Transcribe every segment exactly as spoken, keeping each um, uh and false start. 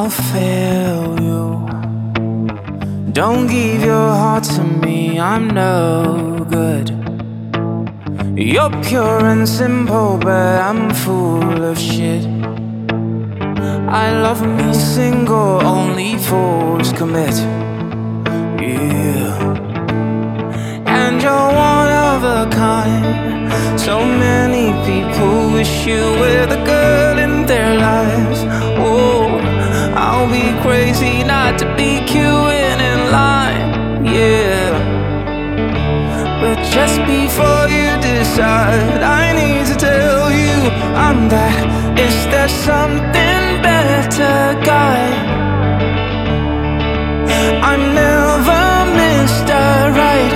I'll fail you. Don't give your heart to me, I'm no good. You're pure and simple, but I'm full of shit. I love me single, only fools commit. Yeah. And you're one of a kind. So many people wish you were the girl in their lives. Oh, I'll be crazy not to be queuing in line. Yeah. But just before you decide, I need to tell you I'm that. Is there something better, guy? I'm never Mister Right.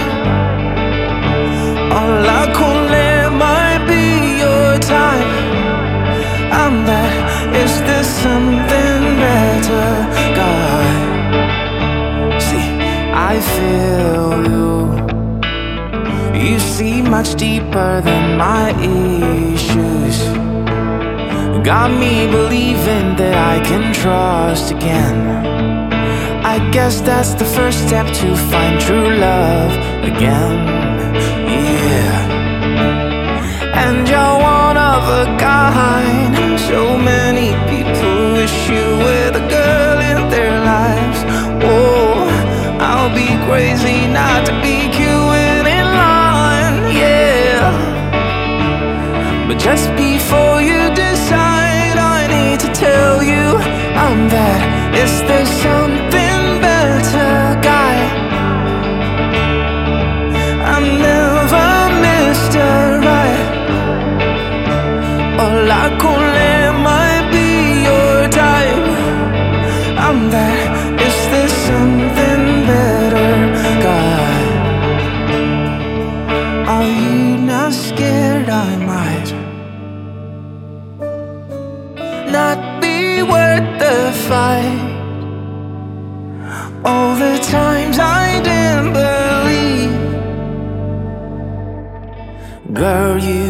All I call might be your time. I'm that. Is there something better, guy? See, I feel you. You see much deeper than my issues. Got me believing that I can trust again. I guess that's the first step to find true love again. Yeah. And you're one of a kind. So many people wish you were the girl in their lives. Oh, I'll be crazy not to be queuing in line. Yeah. But just before you decide, I need to tell you I'm that. Is there something better, guy? I'm never Mister Right. All I call might be your type. I'm that. Is there something better, guy? Are you not scared I might not be worth the fight? All the times I didn't believe, girl, you